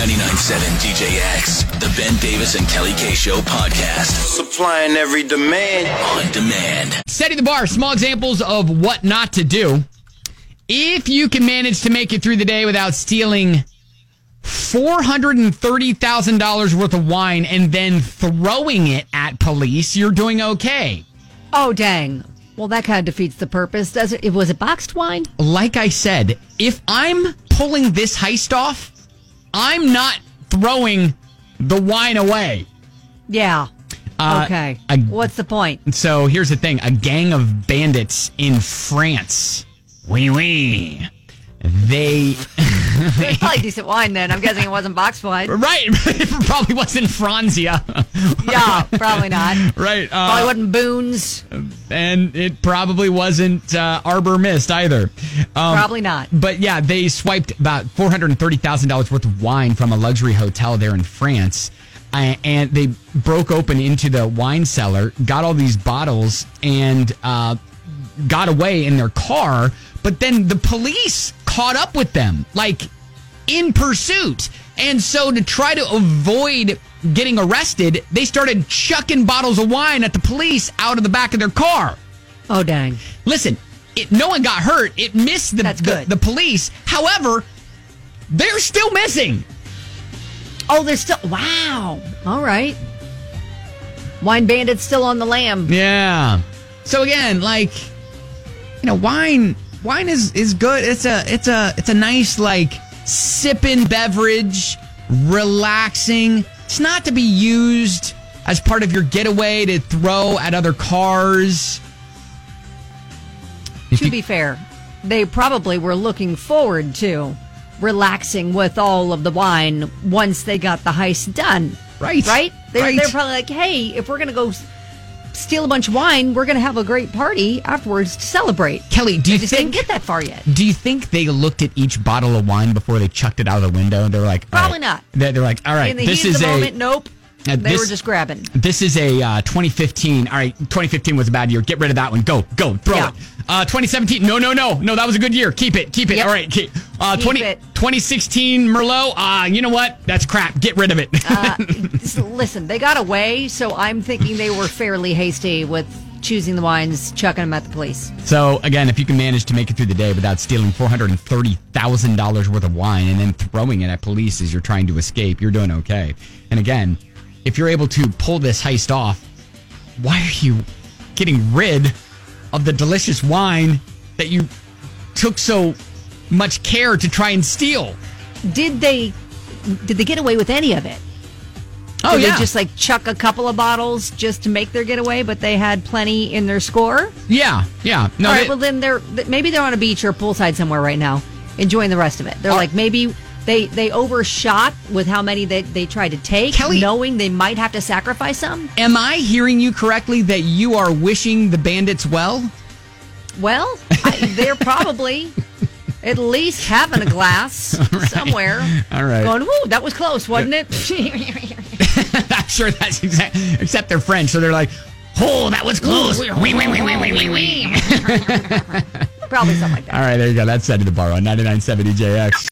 99.7 DJX, the Ben Davis and Kelly K Show podcast. Supplying every demand. On demand. Setting the bar, small examples of what not to do. If you can manage to make it through the day without stealing $430,000 worth of wine and then throwing it at police, you're doing okay. Oh, dang. Well, that kind of defeats the purpose. Was it boxed wine? Like I said, if I'm pulling this heist off, I'm not throwing the wine away. Yeah. Okay. What's the point? So here's the thing. A gang of bandits in France. Oui. They It was probably decent wine then. I'm guessing it wasn't boxed wine. Right. It probably wasn't Franzia. Yeah, probably not. Right. Probably wasn't Boone's. And it probably wasn't Arbor Mist either. Probably not. But yeah, they swiped about $430,000 worth of wine from a luxury hotel there in France. And they broke open into the wine cellar, got all these bottles, and got away in their car. But then the police caught up with them, like in pursuit. And so to try to avoid getting arrested, they started chucking bottles of wine at the police out of the back of their car. Oh, dang. Listen, no one got hurt. It missed the police. However, they're still missing. Oh, they're still... Wow. All right. Wine bandits still on the lam. Yeah. So again, like, wine is good. It's a nice, like, sipping beverage, relaxing. It's not to be used as part of your getaway to throw at other cars. To be fair, they probably were looking forward to relaxing with all of the wine once they got the heist done. Right. They're probably like, hey, if we're going to go steal a bunch of wine, we're going to have a great party afterwards to celebrate. Kelly, do you think... didn't get that far yet. Do you think they looked at each bottle of wine before they chucked it out of the window? They were like... Probably not. They're like, all right, in the heat of the moment, nope. They were just grabbing. This is a 2015. All right, 2015 was a bad year. Get rid of that one. Go, throw it. 2017. No. That was a good year. Keep it. Yep. All right, keep 2016 Merlot. You know what? That's crap. Get rid of it. Listen, they got away, so I'm thinking they were fairly hasty with choosing the wines, chucking them at the police. So, again, if you can manage to make it through the day without stealing $430,000 worth of wine and then throwing it at police as you're trying to escape, you're doing okay. And again, if you're able to pull this heist off, why are you getting rid of the delicious wine that you took so much care to try and steal? Did they get away with any of it? Oh, Did yeah. they just chuck a couple of bottles just to make their getaway, but they had plenty in their score? Yeah. No, all right, well then maybe they're on a beach or a poolside somewhere right now, enjoying the rest of it. They're like, maybe they overshot with how many they tried to take, Kelly, knowing they might have to sacrifice some. Am I hearing you correctly that you are wishing the bandits well? Well, they're probably at least having a glass somewhere. All right. Going, whoo, that was close, wasn't it? I'm sure that's except they're French, so they're like, oh, that was close. Wee. Probably something like that. All right, there you go. That's Setting the Bar on 99.7 DJX.